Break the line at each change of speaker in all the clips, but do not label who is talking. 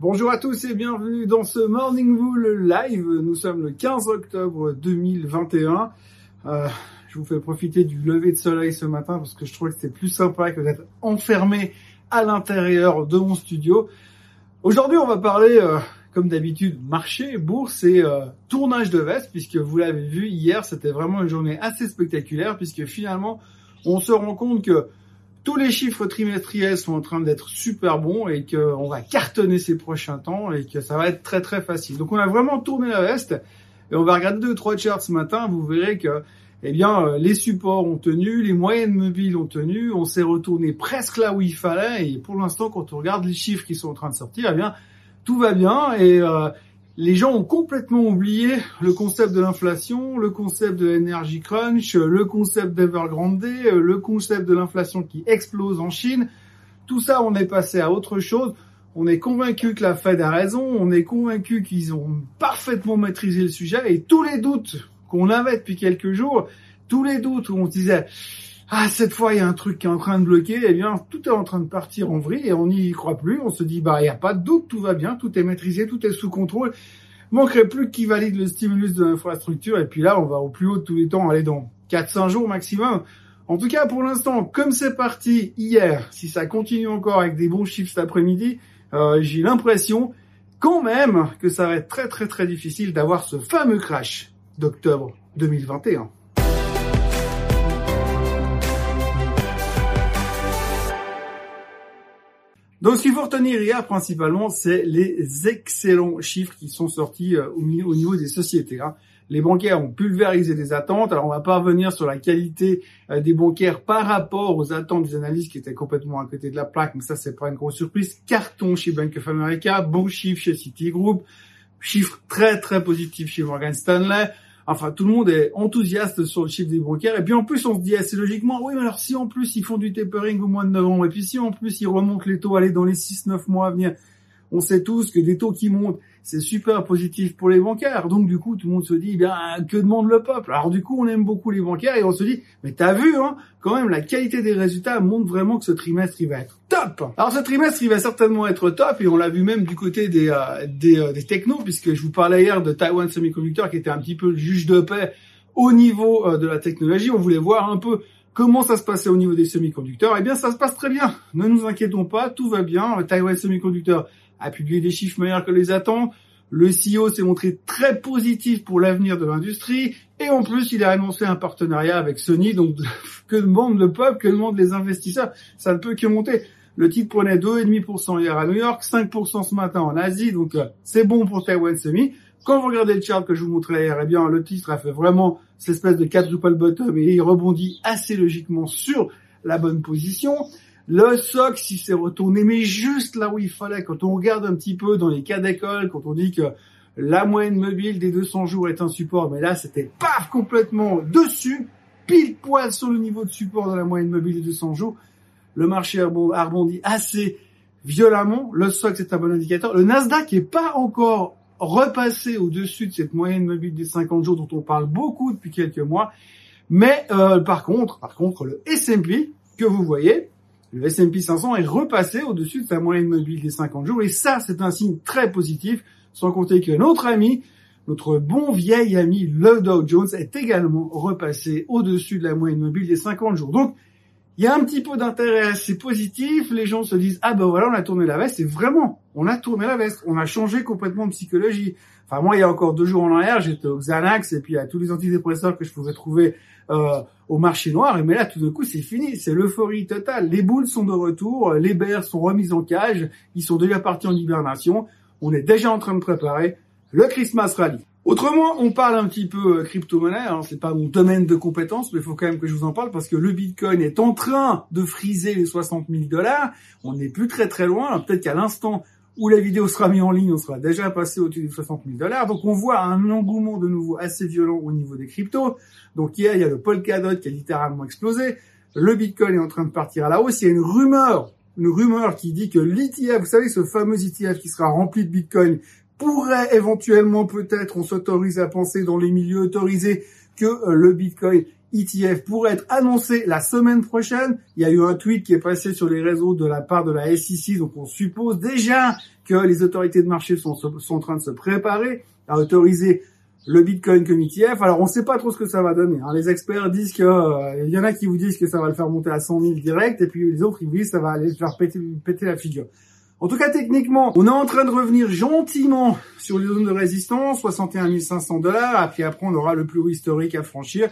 Bonjour à tous et bienvenue dans ce Morning Bull Live. Nous sommes le 15 octobre 2021. Je vous fais profiter du lever de soleil ce matin parce que je trouvais que c'était plus sympa que d'être enfermé à l'intérieur de mon studio. Aujourd'hui, on va parler, comme d'habitude, marché, bourse et tournage de veste, puisque vous l'avez vu hier, c'était vraiment une journée assez spectaculaire, puisque finalement, on se rend compte que tous les chiffres trimestriels sont en train d'être super bons et qu'on va cartonner ces prochains temps et que ça va être très très facile. Donc on a vraiment tourné la veste et on va regarder 2-3 charts ce matin. Vous verrez que les supports ont tenu, les moyennes mobiles ont tenu, on s'est retourné presque là où il fallait et pour l'instant quand on regarde les chiffres qui sont en train de sortir, tout va bien et les gens ont complètement oublié le concept de l'inflation, le concept de l'energy crunch, le concept d'Evergrande, le concept de l'inflation qui explose en Chine. Tout ça, on est passé à autre chose. On est convaincu que la Fed a raison, on est convaincu qu'ils ont parfaitement maîtrisé le sujet et tous les doutes qu'on avait depuis quelques jours, tous les doutes où on se disait cette fois il y a un truc qui est en train de bloquer, tout est en train de partir en vrille et on n'y croit plus. On se dit il y a pas de doute, tout va bien, tout est maîtrisé, tout est sous contrôle. Manquerait plus qu'il valide le stimulus de l'infrastructure et puis là on va au plus haut de tous les temps, aller dans 4-5 jours maximum. En tout cas pour l'instant, comme c'est parti hier, si ça continue encore avec des bons chiffres cet après-midi, j'ai l'impression quand même que ça va être très très très difficile d'avoir ce fameux crash d'octobre 2021. Donc, ce qu'il faut retenir hier, principalement, c'est les excellents chiffres qui sont sortis au niveau des sociétés. Les bancaires ont pulvérisé des attentes. Alors, on va pas revenir sur la qualité des bancaires par rapport aux attentes des analystes qui étaient complètement à côté de la plaque, mais ça, c'est pas une grosse surprise. Carton chez Bank of America, bon chiffre chez Citigroup, chiffre très, très positif chez Morgan Stanley. Enfin, tout le monde est enthousiaste sur le chiffre des bancaires. Et puis, en plus, on se dit assez logiquement, oui, mais alors si en plus, ils font du tapering au mois de novembre, et puis si en plus, ils remontent les taux, dans les 6-9 mois à venir, on sait tous que des taux qui montent, c'est super positif pour les bancaires. Donc, du coup, tout le monde se dit, que demande le peuple? Alors, du coup, on aime beaucoup les bancaires et on se dit, mais t'as vu, quand même, la qualité des résultats montre vraiment que ce trimestre, il va être top. Alors, ce trimestre, il va certainement être top et on l'a vu même du côté des technos, puisque je vous parlais hier de Taiwan Semiconductor qui était un petit peu le juge de paix au niveau de la technologie. On voulait voir un peu comment ça se passait au niveau des semi-conducteurs. Ça se passe très bien. Ne nous inquiétons pas, tout va bien. Taiwan Semiconductor a publié des chiffres meilleurs que les attentes. Le CEO s'est montré très positif pour l'avenir de l'industrie. Et en plus, il a annoncé un partenariat avec Sony. Donc, que demande le peuple, que demandent les investisseurs? Ça ne peut que monter. Le titre prenait 2,5% hier à New York, 5% ce matin en Asie. Donc, c'est bon pour Taiwan Semi. Quand vous regardez le chart que je vous montrais hier, le titre a fait vraiment cette espèce de quadruple bottom et il rebondit assez logiquement sur la bonne position. Le SOX, il s'est retourné, mais juste là où il fallait. Quand on regarde un petit peu dans les cas d'école, quand on dit que la moyenne mobile des 200 jours est un support, mais là, c'était paf, complètement dessus, pile poil sur le niveau de support de la moyenne mobile des 200 jours. Le marché a rebondi assez violemment. Le SOX est un bon indicateur. Le Nasdaq est pas encore repassé au-dessus de cette moyenne mobile des 50 jours dont on parle beaucoup depuis quelques mois. Mais par contre, le S&P que vous voyez, le S&P 500 est repassé au-dessus de sa moyenne mobile des 50 jours. Et ça, c'est un signe très positif, sans compter que notre bon vieil ami, le Dow Jones, est également repassé au-dessus de la moyenne mobile des 50 jours. Donc, il y a un petit peu d'intérêt assez positif. Les gens se disent, voilà, on a tourné la veste. Et vraiment, on a tourné la veste. On a changé complètement de psychologie. Enfin, moi, il y a encore 2 jours en arrière, j'étais au Xanax et puis à tous les antidépresseurs que je pouvais trouver au marché noir. Mais là, tout d'un coup, c'est fini. C'est l'euphorie totale. Les boules sont de retour. Les bears sont remises en cage. Ils sont déjà partis en hibernation. On est déjà en train de préparer le Christmas Rally. Autrement, on parle un petit peu crypto-monnaie. C'est pas mon domaine de compétence, mais il faut quand même que je vous en parle parce que le Bitcoin est en train de friser les 60 000 $. On n'est plus très très loin. Alors, peut-être qu'à l'instant où la vidéo sera mise en ligne, on sera déjà passé au-dessus des 60 000 $. Donc, on voit un engouement de nouveau assez violent au niveau des cryptos. Donc, hier, il y a le Polkadot qui a littéralement explosé. Le Bitcoin est en train de partir à la hausse. Il y a une rumeur qui dit que l'ETF, vous savez, ce fameux ETF qui sera rempli de Bitcoin, pourrait éventuellement, peut-être, on s'autorise à penser dans les milieux autorisés que le Bitcoin, ETF pourrait être annoncé la semaine prochaine. Il y a eu un tweet qui est passé sur les réseaux de la part de la SEC, donc on suppose déjà que les autorités de marché sont en train de se préparer à autoriser le Bitcoin comme ETF. Alors on ne sait pas trop ce que ça va donner. Les experts disent que il y en a qui vous disent que ça va le faire monter à 100 000 direct, et puis les autres ils vous disent que ça va aller faire péter la figure. En tout cas, techniquement, on est en train de revenir gentiment sur les zones de résistance, 61 500 $, et puis après on aura le plus haut historique à franchir,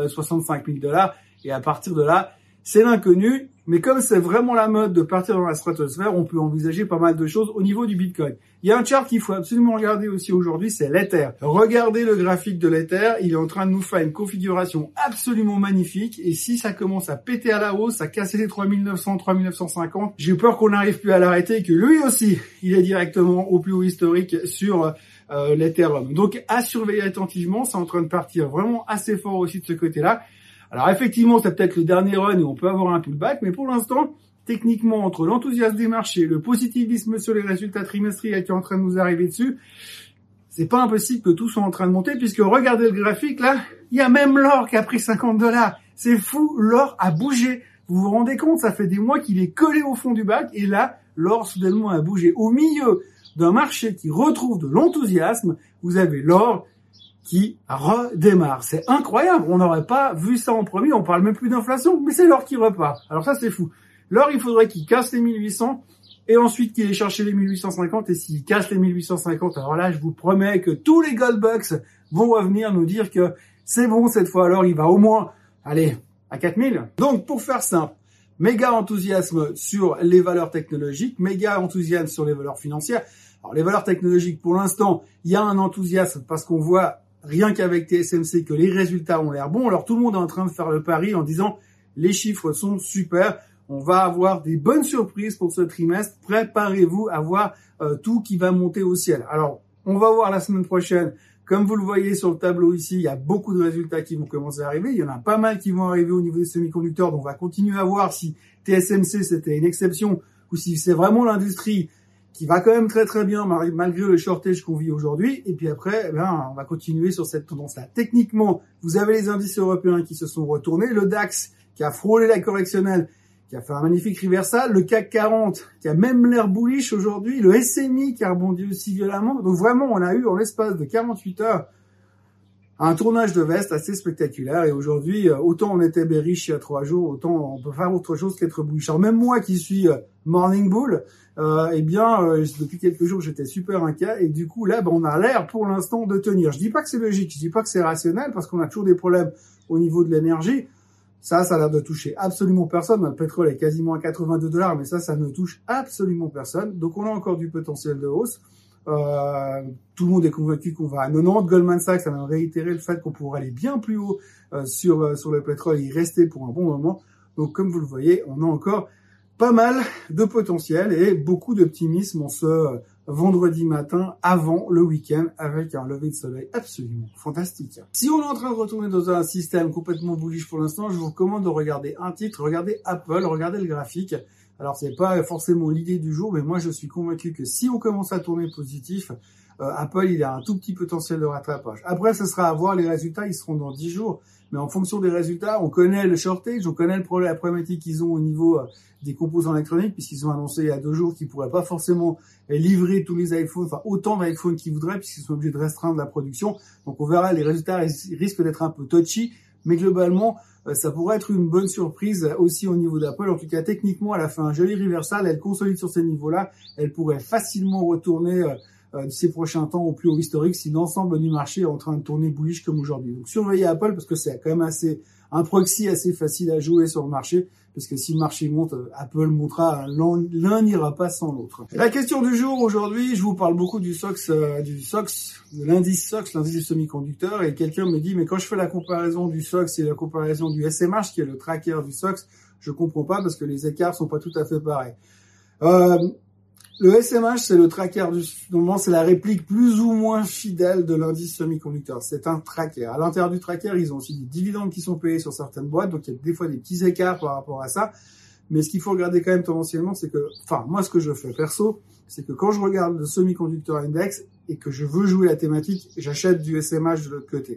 65 000 $, et à partir de là, c'est l'inconnu, mais comme c'est vraiment la mode de partir dans la stratosphère, on peut envisager pas mal de choses au niveau du Bitcoin. Il y a un chart qu'il faut absolument regarder aussi aujourd'hui, c'est l'Ether. Regardez le graphique de l'Ether, il est en train de nous faire une configuration absolument magnifique, et si ça commence à péter à la hausse, à casser les 3900, 3950, j'ai peur qu'on n'arrive plus à l'arrêter, et que lui aussi, il est directement au plus haut historique sur l'Ethereum. Donc à surveiller attentivement, c'est en train de partir vraiment assez fort aussi de ce côté-là. Alors effectivement, c'est peut-être le dernier run où on peut avoir un pullback, mais pour l'instant, techniquement, entre l'enthousiasme des marchés, le positivisme sur les résultats trimestriels qui est en train de nous arriver dessus, c'est pas impossible que tout soit en train de monter, puisque regardez le graphique là, il y a même l'or qui a pris 50 $. C'est fou, l'or a bougé. Vous vous rendez compte, ça fait des mois qu'il est collé au fond du bac, et là, l'or soudainement a bougé. Au milieu d'un marché qui retrouve de l'enthousiasme, vous avez l'or qui redémarre. C'est incroyable, on n'aurait pas vu ça en premier, on parle même plus d'inflation, mais c'est l'or qui repart. Alors ça, c'est fou. L'or, il faudrait qu'il casse les 1800, et ensuite qu'il aille chercher les 1850, et s'il casse les 1850, alors là, je vous promets que tous les Goldbucks vont revenir nous dire que c'est bon cette fois, alors il va au moins, allez, à 4000. Donc, pour faire simple, méga enthousiasme sur les valeurs technologiques, méga enthousiasme sur les valeurs financières. Alors, les valeurs technologiques, pour l'instant, il y a un enthousiasme parce qu'on voit rien qu'avec TSMC que les résultats ont l'air bons. Alors tout le monde est en train de faire le pari en disant les chiffres sont super, on va avoir des bonnes surprises pour ce trimestre, préparez-vous à voir tout qui va monter au ciel. Alors on va voir la semaine prochaine, comme vous le voyez sur le tableau ici, il y a beaucoup de résultats qui vont commencer à arriver, il y en a pas mal qui vont arriver au niveau des semi-conducteurs, donc on va continuer à voir si TSMC c'était une exception ou si c'est vraiment l'industrie qui va quand même très très bien malgré le shortage qu'on vit aujourd'hui. Et puis après, on va continuer sur cette tendance-là. Techniquement, vous avez les indices européens qui se sont retournés, le DAX qui a frôlé la correctionnelle, qui a fait un magnifique reversal, le CAC 40 qui a même l'air bullish aujourd'hui, le SMI qui a rebondi aussi violemment. Donc vraiment, on a eu en l'espace de 48 heures un tournage de veste assez spectaculaire, et aujourd'hui, autant on était bearish il y a 3 jours, autant on peut faire autre chose qu'être bullish. Alors même moi qui suis morning bull, depuis quelques jours j'étais super inquiet, et du coup là, on a l'air pour l'instant de tenir. Je dis pas que c'est logique, je dis pas que c'est rationnel, parce qu'on a toujours des problèmes au niveau de l'énergie. Ça a l'air de toucher absolument personne. Le pétrole est quasiment à 82 $, mais ça ne touche absolument personne. Donc on a encore du potentiel de hausse. Tout le monde est convaincu qu'on va à 90. Goldman Sachs a même réitéré le fait qu'on pourrait aller bien plus haut sur le pétrole et y rester pour un bon moment. Donc comme vous le voyez, on a encore pas mal de potentiel et beaucoup d'optimisme en ce vendredi matin avant le week-end avec un lever de soleil absolument fantastique. Si on est en train de retourner dans un système complètement bullish pour l'instant, je vous recommande de regarder un titre, regardez Apple, regardez le graphique. Alors c'est pas forcément l'idée du jour, mais moi je suis convaincu que si on commence à tourner positif, Apple il a un tout petit potentiel de rattrapage. Après ce sera à voir, les résultats ils seront dans 10 jours, mais en fonction des résultats, on connaît le shortage, on connaît la problématique qu'ils ont au niveau des composants électroniques, puisqu'ils ont annoncé il y a 2 jours qu'ils pourraient pas forcément livrer tous les iPhones, enfin autant d'iPhones qu'ils voudraient, puisqu'ils sont obligés de restreindre la production. Donc on verra, les résultats risquent d'être un peu touchy, mais globalement ça pourrait être une bonne surprise aussi au niveau d'Apple. En tout cas, techniquement, elle a fait un joli reversal, elle consolide sur ces niveaux-là, elle pourrait facilement retourner ces prochains temps au plus haut historique si l'ensemble du marché est en train de tourner bullish comme aujourd'hui. Donc surveillez Apple, parce que c'est quand même un proxy assez facile à jouer sur le marché, parce que si le marché monte, Apple montera, l'un n'ira pas sans l'autre. La question du jour aujourd'hui, je vous parle beaucoup du SOX, de l'indice SOX, l'indice du semi-conducteur, et quelqu'un me dit, mais quand je fais la comparaison du SOX et la comparaison du SMH, qui est le tracker du SOX, je comprends pas parce que les écarts sont pas tout à fait pareils. Le SMH, c'est le tracker normalement, c'est la réplique plus ou moins fidèle de l'indice semi-conducteur. C'est un tracker. À l'intérieur du tracker, ils ont aussi des dividendes qui sont payés sur certaines boîtes, donc il y a des fois des petits écarts par rapport à ça. Mais ce qu'il faut regarder quand même tendanciellement, c'est que, moi, ce que je fais perso, c'est que quand je regarde le semi-conducteur index et que je veux jouer la thématique, j'achète du SMH de l'autre côté.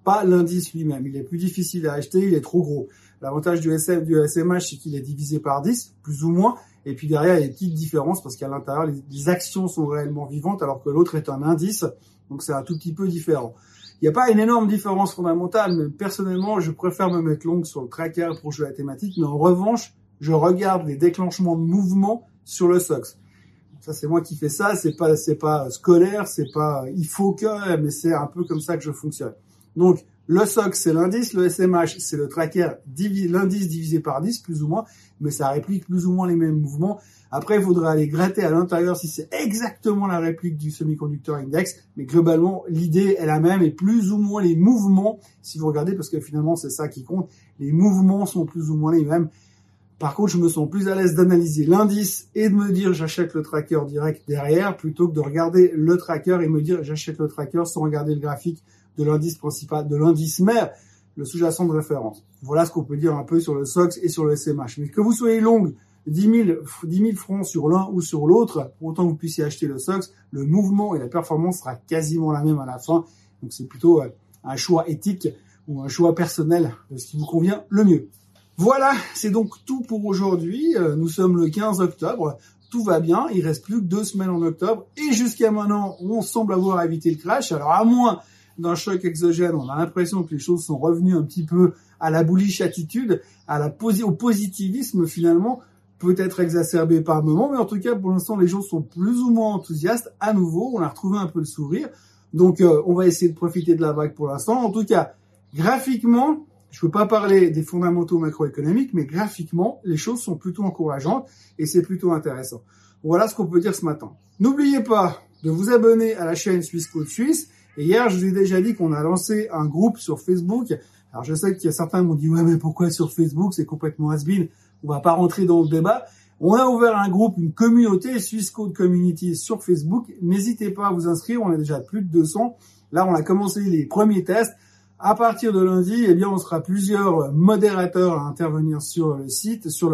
pas l'indice lui-même. Il est plus difficile à acheter, il est trop gros. L'avantage du SMH, c'est qu'il est divisé par 10, plus ou moins. Et puis derrière, il y a des petites différences parce qu'à l'intérieur, les actions sont réellement vivantes alors que l'autre est un indice. Donc c'est un tout petit peu différent. Il n'y a pas une énorme différence fondamentale, mais personnellement, je préfère me mettre longue sur le tracker pour jouer à la thématique. Mais en revanche, je regarde les déclenchements de mouvement sur le SOX. Ça, c'est moi qui fais ça. C'est pas scolaire, c'est pas il faut que, mais c'est un peu comme ça que je fonctionne. Donc, le SOX, c'est l'indice, le SMH, c'est le tracker, l'indice divisé par 10, plus ou moins, mais ça réplique plus ou moins les mêmes mouvements. Après, il faudrait aller gratter à l'intérieur si c'est exactement la réplique du semi-conducteur index, mais globalement, l'idée est la même et plus ou moins les mouvements, si vous regardez, parce que finalement, c'est ça qui compte, les mouvements sont plus ou moins les mêmes. Par contre, je me sens plus à l'aise d'analyser l'indice et de me dire j'achète le tracker direct derrière, plutôt que de regarder le tracker et me dire j'achète le tracker sans regarder le graphique de l'indice principal, de l'indice mère, le sous-jacent de référence. Voilà ce qu'on peut dire un peu sur le SOX et sur le SMH. Mais que vous soyez longue 10 000 francs sur l'un ou sur l'autre, pour autant que vous puissiez acheter le SOX, le mouvement et la performance sera quasiment la même à la fin. Donc c'est plutôt un choix éthique ou un choix personnel de ce qui vous convient le mieux. Voilà, c'est donc tout pour aujourd'hui. Nous sommes le 15 octobre. Tout va bien, il reste plus que 2 semaines en octobre. Et jusqu'à maintenant, on semble avoir évité le crash. Alors à moins d'un choc exogène, on a l'impression que les choses sont revenues un petit peu à la bullish attitude, au positivisme finalement, peut-être exacerbé par moment, mais en tout cas pour l'instant les gens sont plus ou moins enthousiastes. À nouveau, on a retrouvé un peu le sourire, donc on va essayer de profiter de la vague pour l'instant. En tout cas, graphiquement, je peux pas parler des fondamentaux macroéconomiques, mais graphiquement, les choses sont plutôt encourageantes et c'est plutôt intéressant. Voilà ce qu'on peut dire ce matin. N'oubliez pas de vous abonner à la chaîne Swissquote Suisse. Et hier, je vous ai déjà dit qu'on a lancé un groupe sur Facebook. Alors, je sais qu'il y a certains qui m'ont dit « Ouais, mais pourquoi sur Facebook? C'est complètement has-been. On va pas rentrer dans le débat. » On a ouvert un groupe, une communauté, Swissquote Community sur Facebook. N'hésitez pas à vous inscrire. On est déjà plus de 200. Là, on a commencé les premiers tests. À partir de lundi, eh bien, on sera plusieurs modérateurs à intervenir sur le site, sur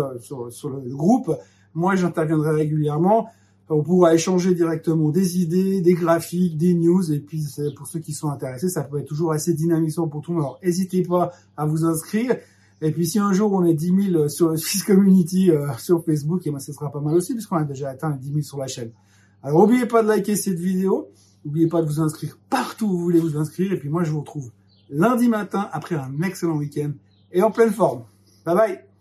le groupe. Moi, j'interviendrai régulièrement. On pourra échanger directement des idées, des graphiques, des news, et puis pour ceux qui sont intéressés, ça peut être toujours assez dynamisant pour tout le monde. Alors, n'hésitez pas à vous inscrire. Et puis, si un jour on est 10 000 sur le Swiss Community sur Facebook, et ben, ce sera pas mal aussi, puisqu'on a déjà atteint les 10 000 sur la chaîne. Alors, n'oubliez pas de liker cette vidéo. N'oubliez pas de vous inscrire partout où vous voulez vous inscrire. Et puis, moi, je vous retrouve lundi matin après un excellent week-end et en pleine forme. Bye bye!